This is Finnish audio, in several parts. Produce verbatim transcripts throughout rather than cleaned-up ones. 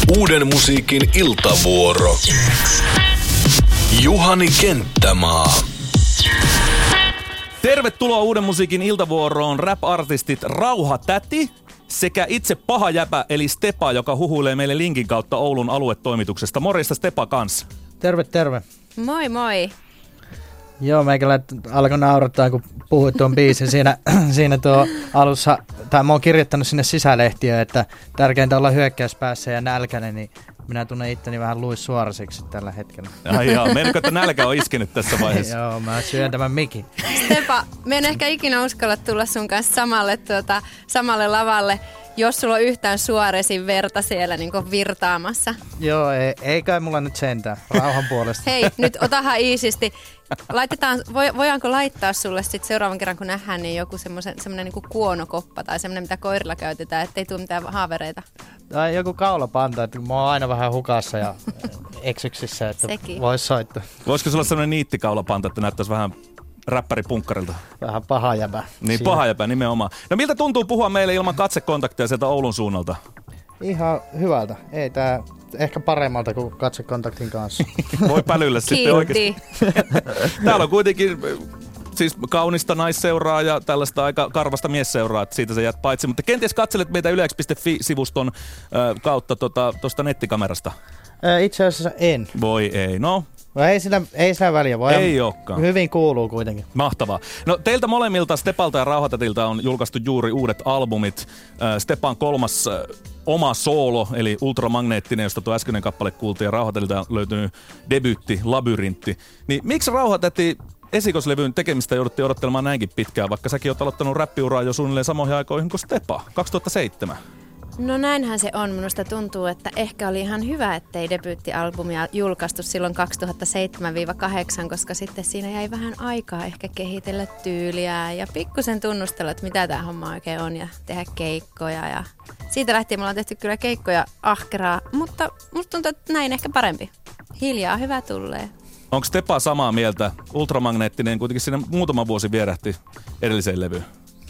Uuden musiikin iltavuoro. Juhani Kenttämaa. Tervetuloa Uuden musiikin iltavuoroon rap-artistit Rauha Täti sekä itse paha jäpä eli Stepa, joka huhuilee meille linkin kautta Oulun aluetoimituksesta. Morjesta Stepa kanssa. Terve, terve. Moi moi. Joo, meikä alkoi naurattaa, kun puhuit tuon biisin siinä, siinä tuo alussa, tai mä oon kirjoittanut sinne sisälehtiä, että tärkeintä olla hyökkäyspäässä ja nälkäinen, niin minä tunnen itteni vähän Luis Suoraseksi tällä hetkellä. Ai jaa, meinaatko, että nälkä on iskenyt tässä vaiheessa? Joo, mä syön tämän mikin. Stepa, mä en ehkä ikinä uskalla tulla sun kanssa samalle, tuota, samalle lavalle, jos sulla on yhtään Suoresin verta siellä niin kuin virtaamassa. Joo, ei, ei kai mulla nyt sentään, rauhan puolesta. Hei, nyt otahan iisisti. Laitetaan, voidaanko laittaa sulle sit seuraavan kerran, kun nähdään, niin joku semmoinen niin kuin kuonokoppa tai semmoinen, mitä koirilla käytetään, ettei tule mitään haavereita? Tai joku kaulapanta, että mä oon aina vähän hukassa ja eksyksissä, että vois soittaa. Voisiko sulla semmoinen niittikaulapanta, että näyttäisi vähän räppäripunkkarilta? Vähän paha jäbä. Niin, siinä. Paha jäbä nimenomaan. No miltä tuntuu puhua meille ilman katsekontakteja sieltä Oulun suunnalta? Ihan hyvältä. Ei tää ehkä paremmalta kuin katsekontaktin kanssa. Voi pälyllä sitten oikeasti. Täällä on kuitenkin siis kaunista naisseuraa ja tällaista aika karvasta miesseuraa, että siitä sä jäät paitsi. Mutta kenties katselet meitä yle x piste fi-sivuston äh, kautta tuosta tota, nettikamerasta? Äh, itse asiassa en. Voi ei, no. Ei sillä, ei sillä väliä, voi ei olekaan. Hyvin kuuluu kuitenkin. Mahtavaa. No teiltä molemmilta, Stepalta ja Rauha Tätiltä, on julkaistu juuri uudet albumit. Äh, Stepan kolmas äh, oma soolo, eli Ultramagneettinen, josta tuo äskeinen kappale kuultiin, ja Rauha Tätiltä on löytynyt debyytti, Labyrintti. Niin miksi Rauha Täti esikoslevyn tekemistä jouduttiin odottelemaan näinkin pitkään, vaikka säkin oot aloittanut räppiuraa jo suunnilleen samoihin aikoihin kuin Stepa, kaksituhattaseitsemän? No näinhän se on. Minusta tuntuu, että ehkä oli ihan hyvä, ettei debyyttialbumia julkaistu silloin kaksituhattaseitsemän kahdeksan, koska sitten siinä jäi vähän aikaa ehkä kehitellä tyyliä ja pikkusen tunnustella, että mitä tämä homma oikein on ja tehdä keikkoja. Ja siitä lähtien me ollaan tehty kyllä keikkoja ahkeraa, mutta musta tuntuu, että näin ehkä parempi. Hiljaa hyvä tulee. Onko Stepa samaa mieltä? Ultramagneettinen kuitenkin siinä muutama vuosi vierähti edelliseen levyyn.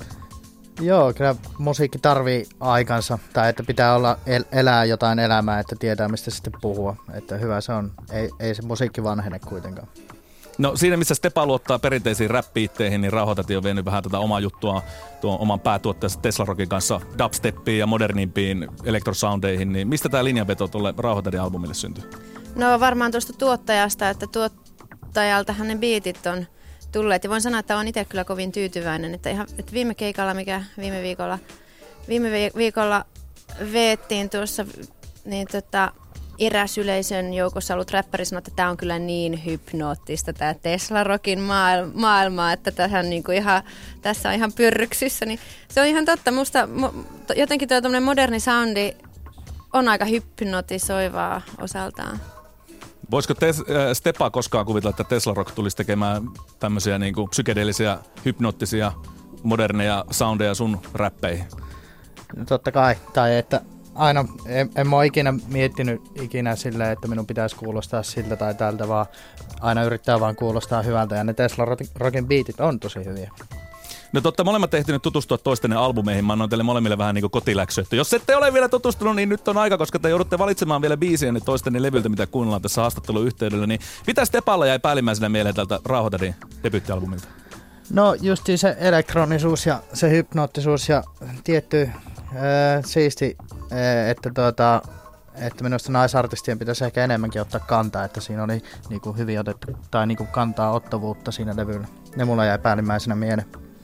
Joo, kyllä musiikki tarvii aikansa, tai että pitää olla el- elää jotain elämää, että tietää mistä sitten puhua. Että hyvä se on, ei, ei se musiikki vanhene kuitenkaan. No siinä missä Stepa luottaa perinteisiin rap-biitteihin, niin Rauha Täti on vienyt vähän tätä omaa juttua tuon oman päätuottajansa Tesla Rockin kanssa dubsteppiin ja modernimpiin elektrosoundeihin. Niin mistä tämä linjanveto tuolle Rauha Tätin albumille syntyi? No varmaan tuosta tuottajasta, että tuottajaltahan ne biitit on tulleet. Ja voin sanoa, että olen itse kyllä kovin tyytyväinen, että, ihan, että viime keikalla, mikä viime viikolla, viime viikolla veettiin tuossa, niin tota, eräs yleisön joukossa ollut räppäri sanoi, että tämä on kyllä niin hypnoottista, tämä Tesla Rockin maailma, että tähän niinku ihan, tässä on ihan pyrryksissä. Niin se on ihan totta. Musta jotenkin tuo moderni soundi on aika hypnotisoivaa osaltaan. Voisiko tes, äh, Stepa koskaan kuvitella, että Tesla Rock tulisi tekemään tämmöisiä niinku psykedeellisiä, hypnoottisia, moderneja soundeja sun räppeihin? No, totta kai. Tai että aina, en, en mä ole ikinä miettinyt ikinä silleen, että minun pitäisi kuulostaa siltä tai tältä, vaan aina yrittää vaan kuulostaa hyvältä. Ja ne Tesla Rockin beatit on tosi hyviä. No totta, molemmat ehtinyt tutustua toistenne albumeihin. Mä annoin teille molemmille vähän niin kuin kotiläksy. Että jos ette ole vielä tutustunut, niin nyt on aika, koska te joudutte valitsemaan vielä biisiä niin toistenne levyltä, mitä kuunnellaan tässä haastattelun yhteydellä. Niin mitä Stepalla jäi päällimmäisenä mieleen tältä Rauha Tätin debyyttialbumilta? No justiin se elektronisuus ja se hypnoottisuus ja tietty äh, siisti, äh, että, tuota, että minusta naisartistien pitäisi ehkä enemmänkin ottaa kantaa, että siinä oli niinku hyvin otettu tai niinku kantaa ottavuutta siinä levyllä. Ne mulla jäi päällimmäisenä mieleen.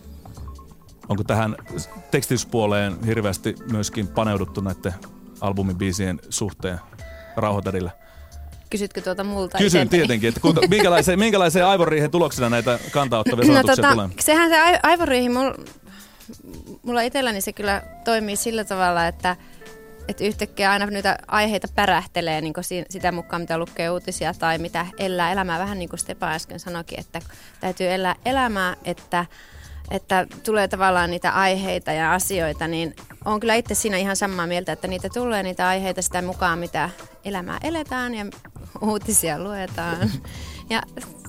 Onko tähän tekstityspuoleen hirveästi myöskin paneuduttu näiden albumibiisien suhteen Rauha Tädillä? Kysytkö tuota multa? Kysyn itseltäni? Tietenkin, että kuinka, minkälaiseen, minkälaiseen aivoriihen tuloksena näitä kantaa-ottavia sanotuksia no, tota, tulee? Sehän se aivoriihi, mulla, mulla itselläni se kyllä toimii sillä tavalla, että, että yhtäkkiä aina niitä aiheita pärähtelee niin sitä mukaan, mitä lukee uutisia tai mitä elää elämää. Vähän niin kuin Stepa äsken sanoikin, että täytyy elää elämää, että että tulee tavallaan niitä aiheita ja asioita, niin olen kyllä itse siinä ihan samaa mieltä, että niitä tulee niitä aiheita sitä mukaan, mitä elämää eletään ja uutisia luetaan. Ja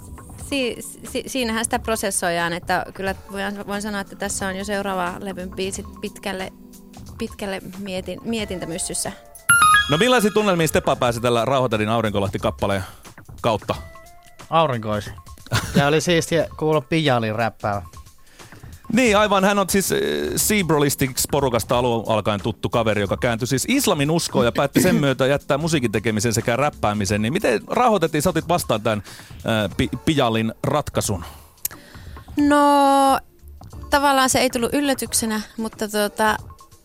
si, si, siinähän sitä prosessoidaan, että kyllä voin, voin sanoa, että tässä on jo seuraava levyn biisit pitkälle, pitkälle mietin, mietintämyssyssä. No millaisia tunnelmia Stepa pääsi tällä Rauhatedin Aurinkolahti-kappaleen kautta? Aurinkoisi. Ja oli siistiä kuulla Pijalin räppää. Niin, aivan. Hän on siis Seabrolistics porukasta alun alkaen tuttu kaveri, joka kääntyi siis islamin uskoon ja päätti sen myötä jättää musiikin tekemisen sekä räppäämisen. Niin miten Rauhoitettiin, sä otit vastaan tämän äh, P- Pijalin ratkaisun? No, tavallaan se ei tullut yllätyksenä, mutta tuota,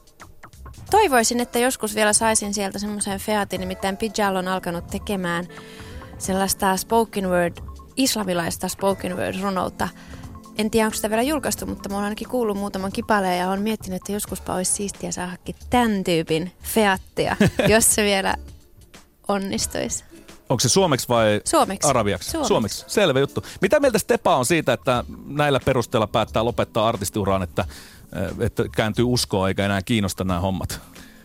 toivoisin, että joskus vielä saisin sieltä semmoisen featin, nimittäin Pijal on alkanut tekemään sellaista spoken word, islamilaista spoken word runoutta. En tiedä, onko sitä vielä julkaistu, mutta mä oon ainakin kuullut muutaman kipaleen ja oon miettinyt, että joskuspa olisi siistiä saadakin tämän tyypin feattia, jos se vielä onnistuisi. Onko se suomeksi vai Suomeksi. arabiaksi? Suomeksi. Suomeksi. Selvä juttu. Mitä mieltä Stepa on siitä, että näillä perusteella päättää lopettaa artistiuraan, että, että kääntyy uskoon eikä enää kiinnosta nämä hommat?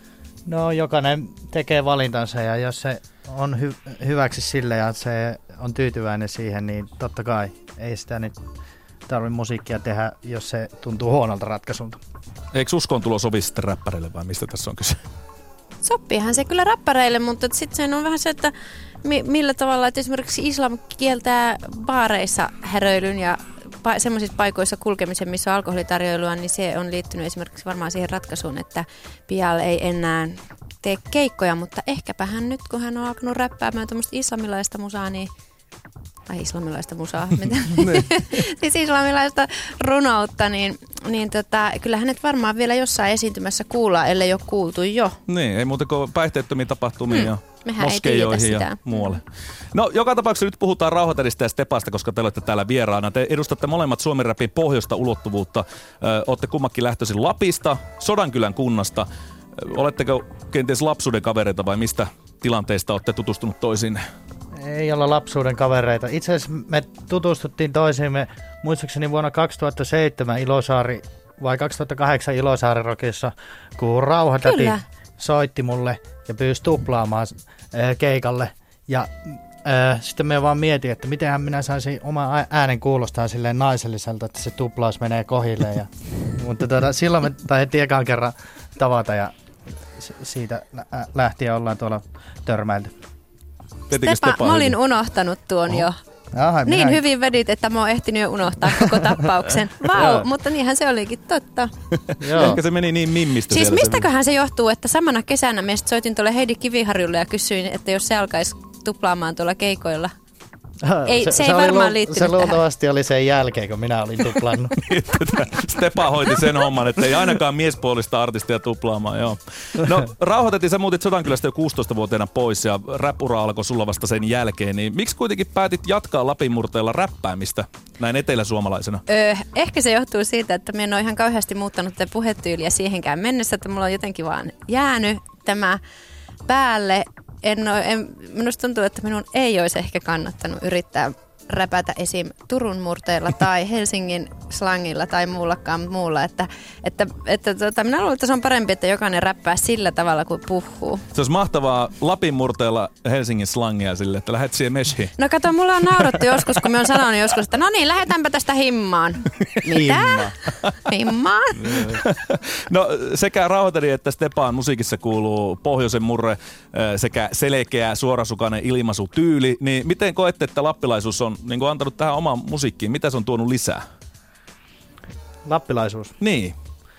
No jokainen tekee valintansa ja jos se on hy- hyväksi sille ja se on tyytyväinen siihen, niin totta kai ei sitä nyt tarvitse musiikkia tehdä, jos se tuntuu huonolta ratkaisulta. Eikö uskoon tulo sovi sitten räppäreille vai mistä tässä on kyse? Sopiihan se kyllä räppäreille, mutta sitten se on vähän se, että mi- millä tavalla, että esimerkiksi islam kieltää baareissa häröilyn ja pa- semmoisissa paikoissa kulkemisen, missä on alkoholitarjoilua, niin se on liittynyt esimerkiksi varmaan siihen ratkaisuun, että Pial ei enää tee keikkoja, mutta ehkäpä hän nyt, kun hän on alkanut räppäämään tämmöistä islamilaista musaa, niin tai islamilaista musaa, siis islamilaista runoutta, niin, niin tota, kyllä hänet varmaan vielä jossain esiintymässä kuullaan, ellei ole kuultu jo. Niin, ei muuta kuin päihteettömiä tapahtumia hmm. ja Mehän moskeijoihin ja muualle. No, joka tapauksessa nyt puhutaan Rauhatedistä ja Stepasta, koska te olette täällä vieraana. Te edustatte molemmat Suomen rapin pohjoista ulottuvuutta. Ö, olette kummakin lähtöisin Lapista, Sodankylän kunnasta. Ö, oletteko kenties lapsuuden kavereita vai mistä tilanteista olette tutustunut toisiinne? Ei olla lapsuuden kavereita. Itse asiassa me tutustuttiin toisiimme muistaakseni vuonna kaksituhattaseitsemän Ilosaari vai kaksituhattakahdeksan Ilosaari Rockissa, kun Rauhatäti soitti mulle ja pyysi tuplaamaan äh, keikalle. Ja äh, sitten me vaan mietin, että mitenhän minä saisin oma äänen kuulostaa silleen naiselliselta, että se tuplaus menee kohille. Ja, mutta tuota, silloin me taidettiin ekan kerran tavata ja siitä lähtien ollaan tuolla törmäilty. Stepa, mä olin unohtanut tuon Oho. jo. Aha, niin minä... hyvin vedit, että mä oon ehtinyt jo unohtaa koko tappauksen. Vau, mutta niinhän se olikin totta. Ehkä se meni niin mimmistä. Siis mistäköhän se johtuu, että samana kesänä mä soitin tuolle Heidi Kiviharjulle ja kysyin, että jos se alkaisi tuplaamaan tuolla keikoilla. Ei, se, se, se ei varmaan lu- liittynyt Se luultavasti tähän. Oli sen jälkeen, kun minä olin tuplannut. Stepa hoiti sen homman, että ei ainakaan miespuolista artistia tuplaamaan. Joo. No, Rauhoitettiin, sä muutit Sodankylästä jo kuusitoistavuotiaana pois ja rap-ura alkoi sulla vasta sen jälkeen. Niin miksi kuitenkin päätit jatkaa Lapinmurteella räppäämistä näin eteläsuomalaisena? Öö, ehkä se johtuu siitä, että minä en ole ihan kauheasti muuttanut tätä puhetyyliä siihenkään mennessä, että mulla on jotenkin vaan jäänyt tämä päälle. En ole, en, minusta tuntuu, että minun ei olisi ehkä kannattanut yrittää räpätä esim. Turun murteella tai Helsingin slangilla tai muullakaan muulla. Että, että, että tota, minä luulen, että se on parempi, että jokainen räppää sillä tavalla kuin puhuu. Se olisi mahtavaa Lapin murteella Helsingin slangia sille, että lähdet siihen meshiin. No kato, mulla on naurattu joskus, kun me on sanonut joskus, että no niin, lähdetäänpä tästä himmaan. Mitä? Himmaan? No sekä Rauhatedin että Stepaan musiikissa kuuluu pohjoisen murre sekä selkeä, suorasukainen ilmaisutyyli. Niin miten koette, että lappilaisuus on niin kuin antanut tähän omaan musiikkiin? Mitä se on tuonut lisää? Lappilaisuus? Niin.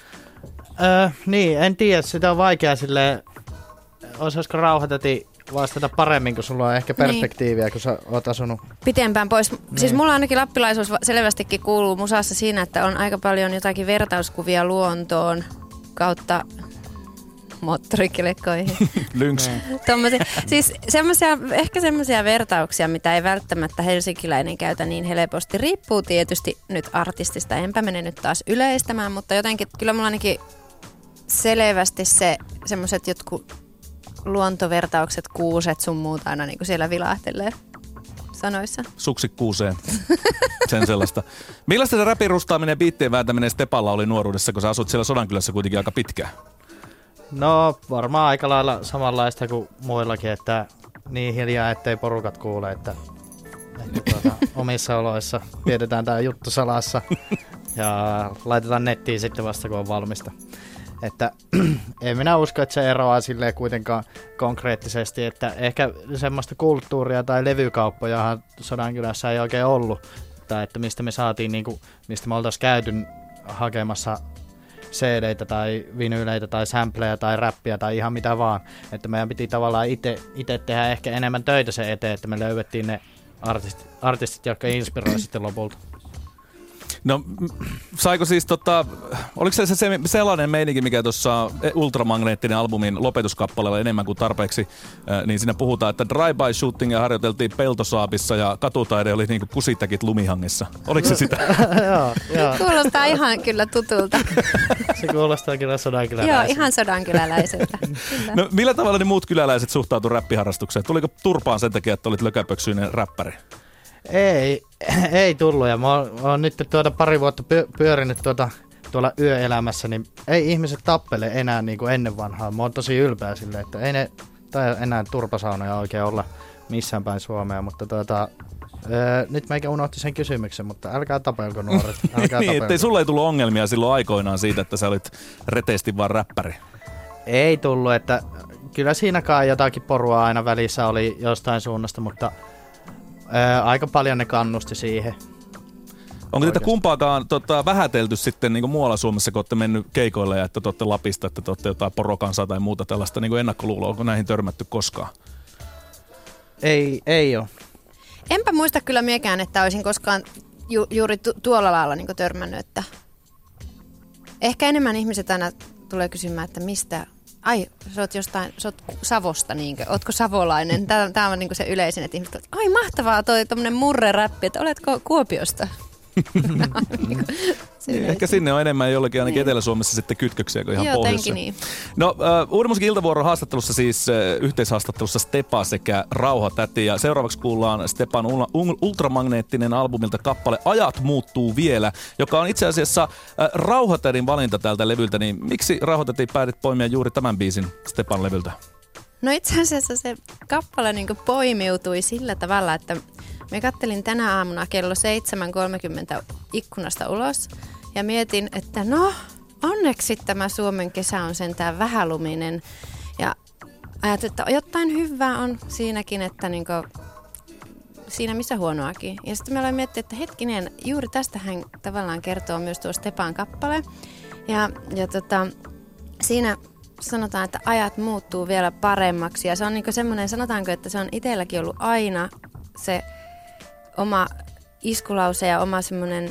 Öö, niin, en tiedä. Sitä on vaikea silleen, osaisiko Rauhateti vastata paremmin, kun sulla on ehkä perspektiiviä, niin. kun sä oot asunut pitempään pois. Niin. Siis mulla ainakin lappilaisuus selvästikin kuuluu musassa siinä, että on aika paljon jotakin vertauskuvia luontoon kautta moottorikelekkoihin. Lynx. Siis semmosia, ehkä semmoisia vertauksia, mitä ei välttämättä helsinkiläinen käytä niin helposti. Riippuu tietysti nyt artistista. Enpä mene nyt taas yleistämään, mutta jotenkin kyllä mulla ainakin selvästi se semmoiset jotkut luontovertaukset, kuuset sun muuta aina niin kuin siellä vilahtelee sanoissa. Suksi kuuseen. Sen sellaista. Millaista se räpin rustaaminen ja biittien vääntäminen Stepalla oli nuoruudessa, kun sä asut siellä Sodankylässä kuitenkin aika pitkään? No varmaan aika lailla samanlaista kuin muillakin, että niin hiljaa, ettei porukat kuule, että, että tuota, omissa oloissa pidetään tämä juttu salassa ja laitetaan nettiin sitten vasta, kun on valmista. Että en minä usko, että se eroaa silleen kuitenkaan konkreettisesti, että ehkä semmoista kulttuuria tai levykauppojahan Sodankylässä ei oikein ollut, tai että mistä me saatiin, niin kuin, mistä me oltaisiin käyty hakemassa C D:itä tai vinyyleitä tai sampleja tai räppiä tai ihan mitä vaan. Että meidän piti tavallaan itse tehdä ehkä enemmän töitä sen eteen, että me löydettiin ne artistit, artistit jotka inspiroivat sitten lopulta. No, saiko siis tota, oliko se, se sellainen meininki, mikä tuossa Ultramagneettinen albumin lopetuskappaleella enemmän kuin tarpeeksi, niin siinä puhutaan, että drive-by shootingia harjoiteltiin Peltosaapissa ja katutaide oli niinku kusitäkit lumihangissa. Oliko se sitä? Joo, joo. Kuulostaa ihan kyllä tutulta. Se kuulostaa kyllä sodankyläläiseltä. Joo, ihan sodankyläläiseltä. No, millä tavalla ne muut kyläläiset suhtautuivat räppiharrastukseen? Tuliko turpaan sen takia, että olit lökäpöksyinen räppäri? Ei, ei tullut ja mä oon, mä oon nyt tuota pari vuotta pyörinyt tuota, tuolla yöelämässä, niin ei ihmiset tappele enää niin kuin ennen vanhaa. Mä oon tosi ylpeä silleen, että ei ne tai enää turpasaunoja oikein olla missään päin Suomea, mutta tuota, ää, nyt meikä unohti sen kysymyksen, mutta älkää tapelko nuoret. Älkää niin, tapelko. ettei sulle ei tullut ongelmia silloin aikoinaan siitä, että sä olit reteesti vaan räppäri. Ei tullut, että kyllä siinäkaan jotakin porua aina välissä oli jostain suunnasta, mutta Ää, aika paljon ne kannusti siihen. Onko teitä kumpaakaan tota, vähätelty sitten niin kuin muualla Suomessa, kun olette mennyt keikoille ja että te olette Lapista, että te olette jotain porokansaa tai muuta tällaista niin kuin ennakkoluuloa? Onko näihin törmätty koskaan? Ei, ei ole. Enpä muista kyllä miekään, että olisin koskaan ju- juuri tu- tuolla lailla niin kuin törmännyt. Että ehkä enemmän ihmiset aina tulee kysymään, että mistä... Ai, sä oot jostain, sä oot Savosta, niinkö? Ootko savolainen? Tää, tää on niinku se yleisin, että ihmiset ovat, ai mahtavaa toi tommonen murre-räppi, että oletko Kuopiosta? Niin, ehkä sinne on enemmän jollekin ainakin niin. Etelä-Suomessa sitten kytköksiä kuin ihan Joo, pohjoissa. Niin. No, uh, Uuden musiikin iltavuoron haastattelussa siis uh, yhteishaastattelussa Stepa sekä Rauhatäti. Ja seuraavaksi kuullaan Stepan ul- ultramagneettinen albumilta kappale Ajat muuttuu vielä, joka on itse asiassa uh, Rauhatädin valinta tältä levyltä. Niin miksi Rauhatäti päätit poimia juuri tämän biisin Stepan levyltä? No itse asiassa se kappale niin kuin poimiutui sillä tavalla, että me kattelin tänä aamuna kello seitsemän kolmekymmentä ikkunasta ulos ja mietin, että no onneksi tämä Suomen kesä on sentään vähäluminen. Ja ajattelin, että jotain hyvää on siinäkin, että niin kuin, siinä missä huonoakin. Ja sitten me aloin miettiä, että hetkinen, juuri tästä hän tavallaan kertoo myös tuo Stepan kappale. Ja, ja tota, siinä... sanotaan, että ajat muuttuu vielä paremmaksi ja se on niinku semmoinen, sanotaanko, että se on itselläkin ollut aina se oma iskulause ja oma semmoinen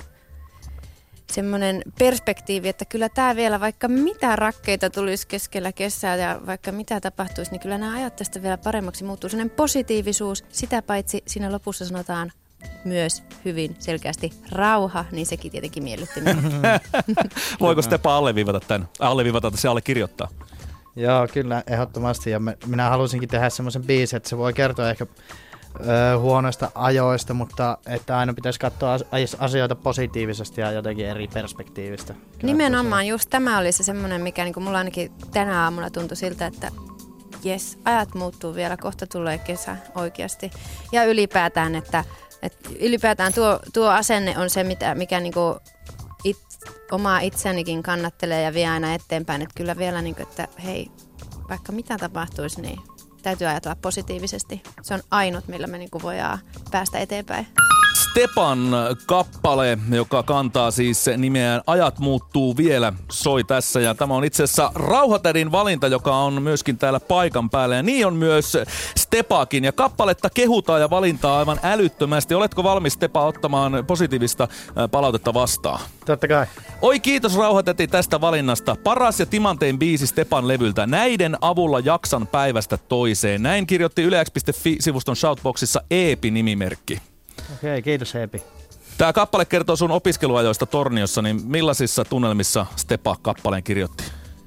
semmoinen perspektiivi, että kyllä tämä vielä, vaikka mitä rakkeita tulisi keskellä kesää ja vaikka mitä tapahtuisi, niin kyllä nämä ajat tästä vielä paremmaksi muuttuu. Sellainen positiivisuus, sitä paitsi siinä lopussa sanotaan myös hyvin selkeästi rauha, niin sekin tietenkin miellytti minua. Voiko Stepa alleviivata tämän? Alleviivata, että se allekirjoittaa? Joo, kyllä, ehdottomasti. Ja me, minä halusinkin tehdä semmoisen biisin, että se voi kertoa ehkä ö, huonoista ajoista, mutta että aina pitäisi katsoa asioita positiivisesti ja jotenkin eri perspektiivistä. Kyllä nimenomaan, just tämä oli se semmoinen, mikä niin kuin mulla ainakin tänä aamuna tuntui siltä, että jes, ajat muuttuu vielä, kohta tulee kesä oikeasti. Ja ylipäätään, että, että ylipäätään tuo, tuo asenne on se, mitä, mikä niin kuin it, omaa itseänikin kannattelee ja vie aina eteenpäin. Että kyllä vielä, niin kuin, että hei, vaikka mitä tapahtuisi, niin täytyy ajatella positiivisesti. Se on ainut, millä me niin kuin voidaan päästä eteenpäin. Stepan kappale, joka kantaa siis nimeään Ajat muuttuu vielä, soi tässä. Ja tämä on itse asiassa Rauhatädin valinta, joka on myöskin täällä paikan päällä. Ja niin on myös Stepakin. Ja kappaletta kehutaan ja valintaa aivan älyttömästi. Oletko valmis, Stepa, ottamaan positiivista palautetta vastaan? Totta kai. Oi, kiitos Rauhatäti tästä valinnasta. Paras ja timantein biisi Stepan levyltä. Näiden avulla jaksan päivästä toiseen. Näin kirjoitti yle x piste fi-sivuston shoutboxissa Eepi-nimimerkki. Okei, kiitos Eepi. Tämä kappale kertoo sun opiskeluajoista Torniossa, niin millaisissa tunnelmissa Stepa kappaleen kirjoitti?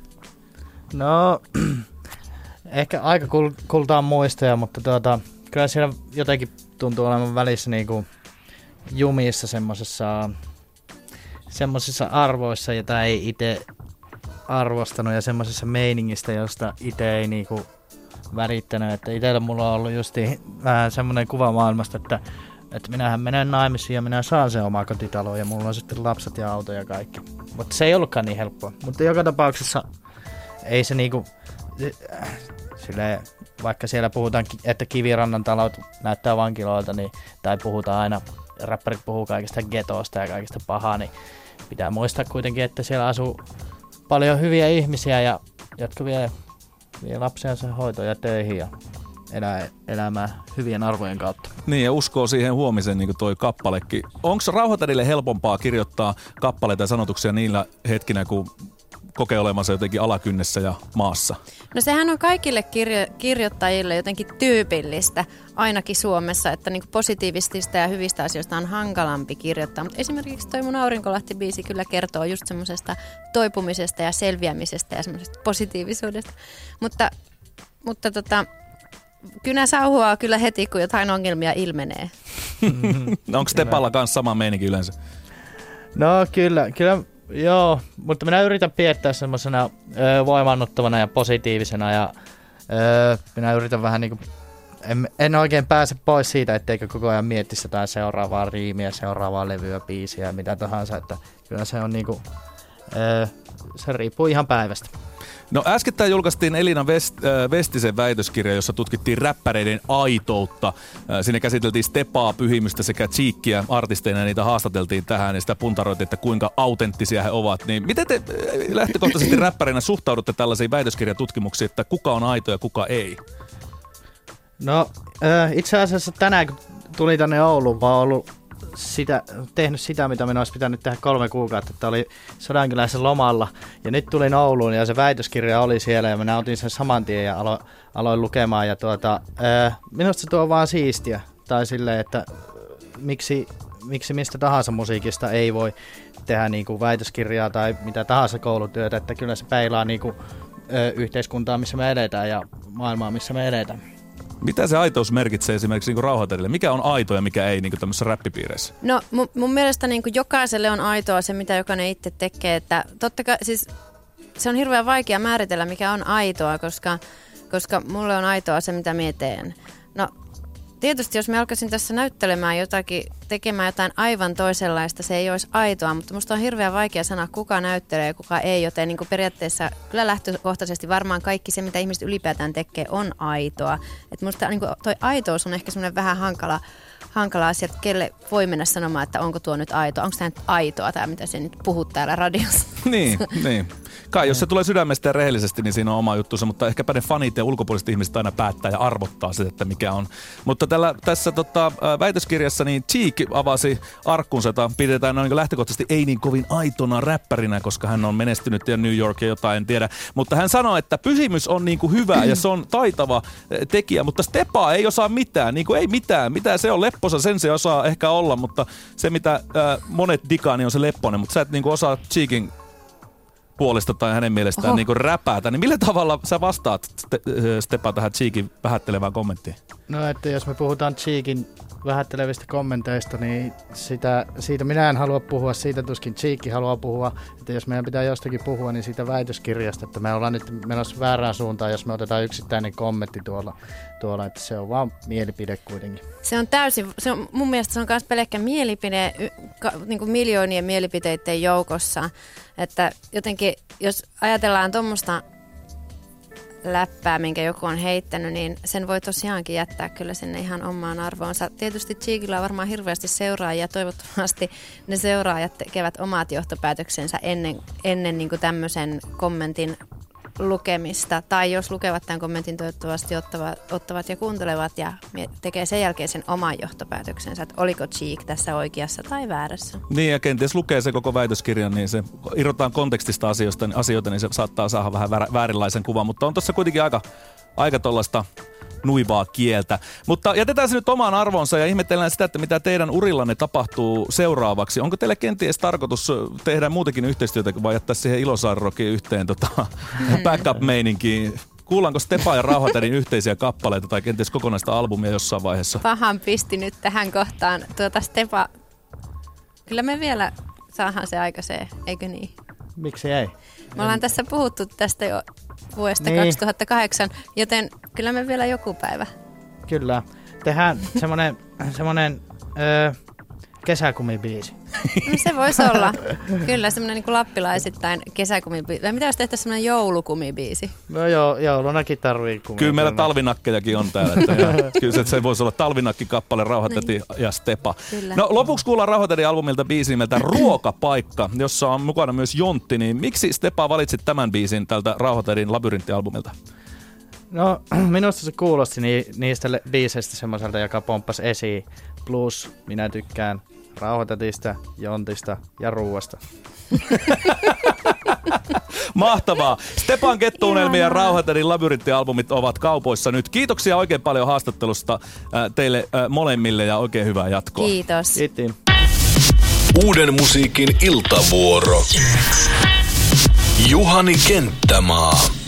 No, ehkä aika kul- kultaa muistoja, mutta tuota, kyllä siellä jotenkin tuntuu olevan välissä niinku jumissa semmosessa, semmosissa arvoissa, jota ei itse arvostanut ja semmosessa meiningistä, josta itse ei niinku värittänyt. Että itsellä mulla on ollut justi vähän semmoinen kuva maailmasta, että Että minähän menen naimisiin ja minä saan sen oma kotitalo ja mulla on sitten lapset ja auto ja kaikki. Mutta se ei ollutkaan niin helppoa. Mutta joka tapauksessa ei se niinku, silleen, vaikka siellä puhutaan, että Kivirannan talot näyttää vankiloilta, niin, tai puhutaan aina, räppärit puhuu kaikista getosta ja kaikista pahaa, niin pitää muistaa kuitenkin, että siellä asuu paljon hyviä ihmisiä, ja, jotka vie, vie lapsiansa hoitoon ja töihin ja elää elämää hyvien arvojen kautta. Niin, ja uskoo siihen huomiseen, niin kuin toi kappalekin. Onko Rauhatädille helpompaa kirjoittaa kappaleita ja sanotuksia niillä hetkinä, kun kokee olevansa jotenkin alakynnessä ja maassa? No sehän on kaikille kirjo- kirjoittajille jotenkin tyypillistä, ainakin Suomessa, että niinku positiivistista ja hyvistä asioista on hankalampi kirjoittaa. Mutta esimerkiksi toi mun Aurinkolahti-biisi kyllä kertoo just semmoisesta toipumisesta ja selviämisestä ja semmoisesta positiivisuudesta. Mutta, mutta tota, kynä sauhuaa kyllä heti, kun jotain ongelmia ilmenee. Onko Tepalla kanssa sama meininki yleensä? No kyllä, kyllä. Joo, mutta minä yritän piettää semmoisena ö, voimannuttavana ja positiivisena ja ö, minä yritän vähän niinku, en, en oikein pääse pois siitä, etteikö koko ajan miettisi jotain seuraavaa riimiä, seuraavaa levyä, biisiä ja mitä tahansa, että kyllä se on niinku, ö, se riippuu ihan päivästä. No äskettäin julkaistiin Elina West, äh, Westisen väitöskirja, jossa tutkittiin räppäreiden aitoutta. Äh, siinä käsiteltiin Stepaa, Pyhimystä sekä Cheekkiä artisteina ja niitä haastateltiin tähän ja sitä puntaroitiin, että kuinka autenttisia he ovat. Niin miten te äh, lähtökohtaisesti räppärinä suhtaudutte tällaisiin väitöskirjatutkimuksiin, että kuka on aito ja kuka ei? No äh, itse asiassa tänään kun tuli tänne Ouluun, mä oon ollut sitä, tehnyt sitä, mitä minä olisi pitänyt tehdä kolme kuukautta, että oli Sodankylässä lomalla ja nyt tulin Ouluun ja se väitöskirja oli siellä ja minä otin sen saman tien ja alo, aloin lukemaan ja tuota, ää, minusta se tuo vaan siistiä tai silleen, että miksi, miksi mistä tahansa musiikista ei voi tehdä niinku väitöskirjaa tai mitä tahansa koulutyötä, että kyllä se peilaa niinku, ää, yhteiskuntaa, missä me eletään ja maailmaa, missä me eletään. Mitä se aitous merkitsee esimerkiksi niin Rauhatädille? Mikä on aito ja mikä ei niin tämmöisessä räppipiireissä? No mun, mun mielestä niin jokaiselle on aitoa se, mitä jokainen itse tekee. Että totta kai, siis se on hirveän vaikea määritellä, mikä on aitoa, koska, koska mulle on aitoa se, mitä mie teen. No tietysti jos me alkaisin tässä näyttelemään jotakin, tekemään jotain aivan toisenlaista, se ei olisi aitoa, mutta musta on hirveän vaikea sanoa, kuka näyttelee ja kuka ei, joten niin kuin periaatteessa kyllä lähtökohtaisesti varmaan kaikki se, mitä ihmiset ylipäätään tekee, on aitoa. Et musta niin kuin toi aitous on ehkä semmoinen vähän hankala, hankala asia, että kelle voi mennä sanomaan, että onko tuo nyt aitoa, onko tämä nyt aitoa tai mitä se nyt puhut täällä radiossa. Niin, niin. Kai jos se tulee sydämestä ja rehellisesti, niin siinä on oma juttusa, mutta ehkäpä ne fanit ja ulkopuoliset ihmiset aina päättää ja arvottaa sitä, että mikä on. Mutta tällä, tässä tota, väitöskirjassa niin Cheek avasi arkkunsa, jota pidetään no, niin lähtökohtaisesti ei niin kovin aitona räppärinä, koska hän on menestynyt ja New York ja jotain, en tiedä. Mutta hän sanoi, että pysymys on niin kuin hyvä ja se on taitava tekijä, mutta Stepa ei osaa mitään, niin kuin ei mitään. Mitä se on lepposa, sen se osaa ehkä olla, mutta se mitä äh, monet digaa, niin on se lepponen, mutta sä et niin kuin osaa Cheekin puolesta tai hänen mielestään niin kuin räpäätä, niin millä tavalla sä vastaat Stepa tähän Cheekin vähättelevään kommenttiin? No, että jos me puhutaan Cheekin vähättelevistä kommenteista, niin sitä, siitä minä en halua puhua, siitä tuskin Cheekki haluaa puhua. Että jos meidän pitää jostakin puhua, niin siitä väitöskirjasta, että me ollaan nyt menossa väärään suuntaan, jos me otetaan yksittäinen kommentti tuolla, tuolla että se on vaan mielipide kuitenkin. Se on täysin, se on, mun mielestä se on myös pelkkä mielipide, niin kuin miljoonien mielipiteiden joukossa. Että jotenkin, jos ajatellaan tuommoista läppää, minkä joku on heittänyt, niin sen voi tosiaankin jättää kyllä sinne ihan omaan arvoonsa. Tietysti Cheekillä on varmaan hirveästi seuraajia, toivottavasti ne seuraajat tekevät omat johtopäätöksensä ennen, ennen niin kuin tämmöisen kommentin lukemista. Tai jos lukevat tämän kommentin, toivottavasti ottavat, ottavat ja kuuntelevat ja tekee sen jälkeen sen oman johtopäätöksensä, että oliko Cheek tässä oikeassa tai väärässä. Niin ja kenties lukee se koko väitöskirjan, niin se irrotaan kontekstista asioista, asioita, niin se saattaa saada vähän väärinlaisen kuvan, mutta on tuossa kuitenkin aika, aika tuollaista nuivaa kieltä. Mutta jätetään se nyt omaan arvoonsa ja ihmetellään sitä, että mitä teidän urillanne tapahtuu seuraavaksi. Onko teille kenties tarkoitus tehdä muutenkin yhteistyötä vai jättää siihen Ilosaari-rockin yhteen tota, backup-meininkiin? Kuullaanko Stepa ja Rauhatädin yhteisiä kappaleita tai kenties kokonaista albumia jossain vaiheessa? Pahan pisti nyt tähän kohtaan. Tuota Stepa, kyllä me vielä saadaan se aikaiseen, eikö niin? Miksi ei? Me ollaan tässä puhuttu tästä jo vuodesta niin. kaksituhattakahdeksan, joten kyllä me vielä joku päivä. Kyllä. Tehdään semmoinen, semmoinen öö, kesäkumibiisi. No se voisi olla. Kyllä, semmoinen niin kuin lappilaisittain kesäkumibiisi. Tai mitä jos tehtäisiin semmoinen joulukumibiisi? No joo, joulunakin tarvii kumia. Kyllä meillä talvinakkejakin on täällä. Että kyllä se, se voisi olla talvinakki-kappale, Rauhatäti niin. ja Stepa. Kyllä. No lopuksi kuullaan Rauhatädin albumilta biisi nimeltä Ruokapaikka, jossa on mukana myös Jontti. Niin miksi Stepa valitsit tämän biisin tältä Rauhatädin Labyrintti-albumilta? No minusta se kuulosti ni- niistä biiseistä semmoiselta, joka pomppasi esiin. Plus minä tykkään Rauhatätistä, Jontista ja ruuasta. Mahtavaa. Stepan Kettuunelmi ja Rauhatädin Labyrintti-albumit ovat kaupoissa nyt. Kiitoksia oikein paljon haastattelusta teille molemmille ja oikein hyvää jatkoa. Kiitos. Kiitos. Uuden musiikin iltavuoro. Juhani Kenttämaa.